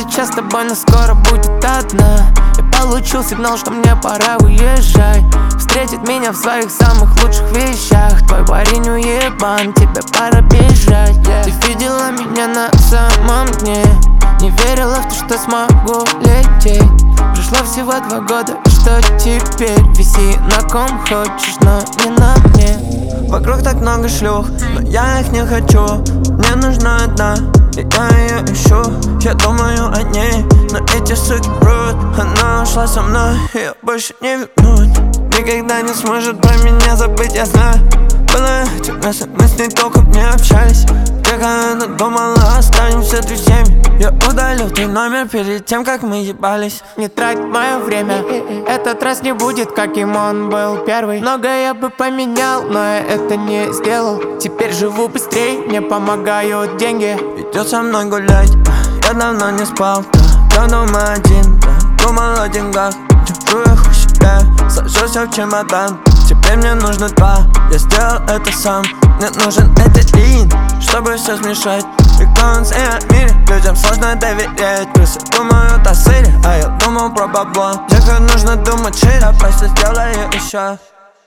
сейчас с тобой, но скоро будет одна. Я получил сигнал, что мне пора уезжать. Встретит меня в своих самых лучших вещах. Твой парень уебан, тебе пора бежать. Ты видела меня на самом дне, не верила в то, что смогу лететь. Прошло всего 2 года, и что теперь? Виси на ком хочешь, но не на мне. Вокруг так много шлюх, но я их не хочу. Мне нужна одна, и я ее ищу. Я думаю о ней, но эти суки врут. Она ушла со мной, ее больше не вернуть. Никогда не сможет про меня забыть, я знаю. Было чудесно, мы с ней толком не общались. Тихо она думала, останемся друзьями. Я удалил твой номер перед тем, как мы ебались. Не трать мое время, этот раз не будет, каким он был первый. Многое я бы поменял, но я это не сделал. Теперь живу быстрее, мне помогают деньги. Идет со мной гулять, я давно не спал. Я дома один, думал о деньгах. Держу их у себя, сажусь в чемодан. Теперь мне нужно 2, я сделал это сам. Мне нужен этилин, чтобы все смешать. Рекламация о мире, людям сложно доверять. Крысы думают о сыре, а я думал про бабло. Тихо нужно думать шире, просто сделаю еще.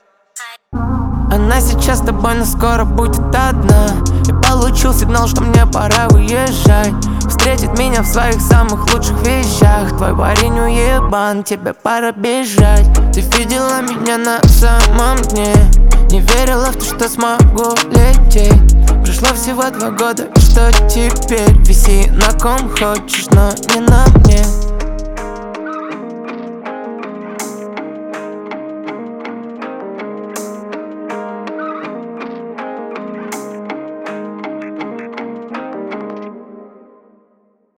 Она сейчас с тобой, но скоро будет одна. Я получил сигнал, что мне пора уезжать. Встретит меня в своих самых лучших вещах. Твой парень уебан, тебе пора бежать. Ты видела меня на самом дне, не верила в то, что смогу лететь. Прошло всего 2 года, и что теперь? Виси на ком хочешь, но не на мне.